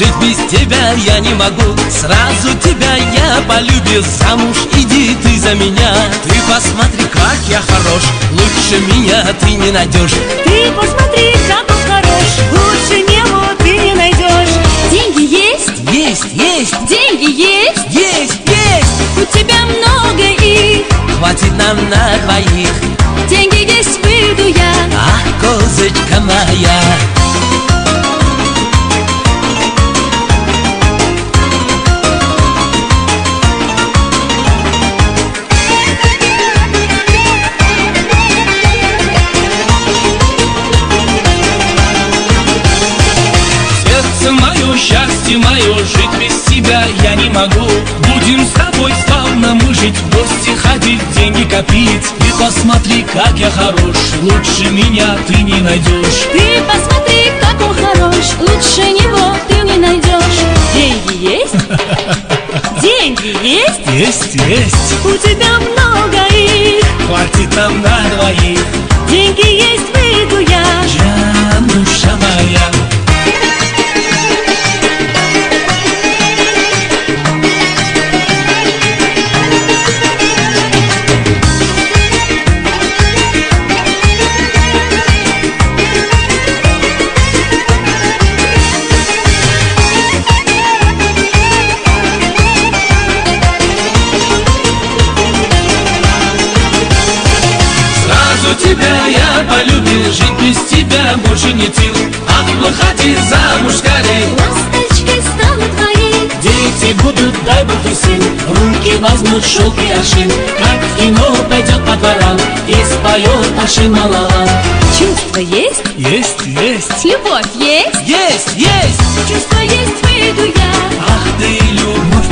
жить без тебя я не могу. Сразу тебя я полюбил, замуж иди ты за меня. Ты посмотри, как я хорош, лучше меня ты не найдешь. Ты посмотри, как он хорош, лучше него ты не найдешь. Деньги есть? Есть, есть, Деньги есть? есть, есть. У тебя много их, Хватит нам на двоих. деньги есть, выйду я. Ах, козочка моя. Сердце мое, счастье мое, жить без тебя я не могу. Будем с тобой славно мы жить, в гости ходить, деньги копить. И посмотри, как я хорош, лучше меня ты не найдешь. Ты посмотри, как он хорош, лучше него ты не найдешь. Деньги есть? Деньги есть? Есть, есть, У тебя много их, хватит нам на двоих. деньги есть, выйду я. Жануша моя. Тебя я полюбил, жить без тебя больше нет сил. Ах, выходи замуж скорей, Ласточкой стану твоей, дети будут, дай Бог и сил. Руки возьмут шелк и аршин, как в кино пойдет по дворам и споет аршин малала. чувство есть? Есть, есть, Любовь есть? есть, есть. Чувство есть, выйду я. Ах ты, любовь